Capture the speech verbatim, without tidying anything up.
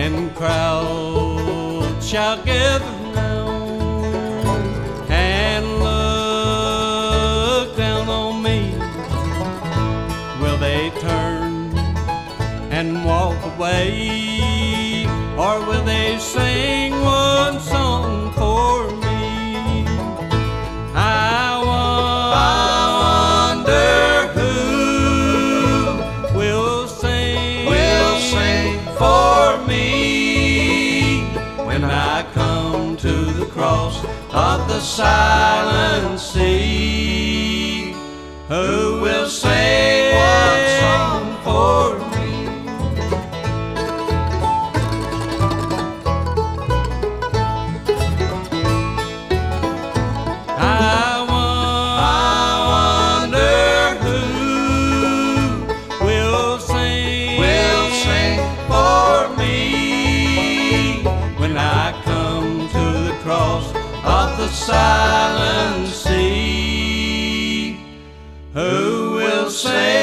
and crowds shall gather round and look down on me. Will they turn and walk away, or will they sing one song for me? I wonder who will sing, will sing for me when I come to the cross of the silent sea. Who will sing one song for me? I wonder who will sing, will sing for me when I come to the cross of the silent sea. Who will sing?